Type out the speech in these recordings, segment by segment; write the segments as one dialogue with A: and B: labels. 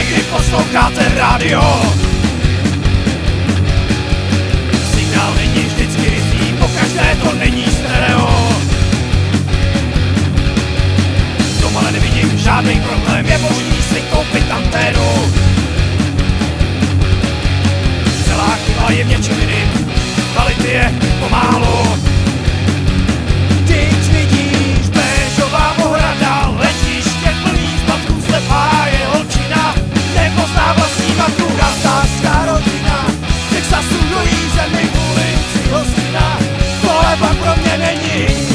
A: kdy posloucháte rádio. Signál není vždycky rychlý, pokaždé to není stereo. Doma ale nevidím žádný problém, je možný si koupit anténu. Celá chyba je v něčem jiným, kvality je pomálu. Když vidíš béžová ohrada, letiště plný zmatků, slepá je holčina, nepozná vlastní matku, kantářská rodina, Texasu dojí zemi v ulici hostina, tohle pak pro mě není.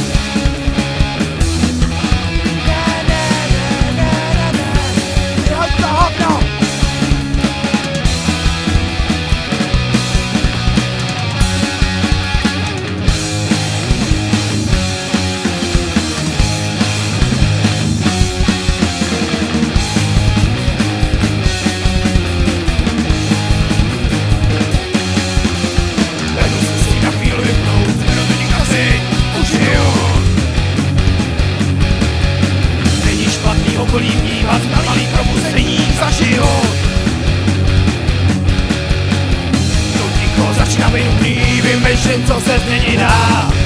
A: Okolí vnímat na malý probuzení zažiju. To ticho začíná být nutný, vymýšlím, co se změnit dá.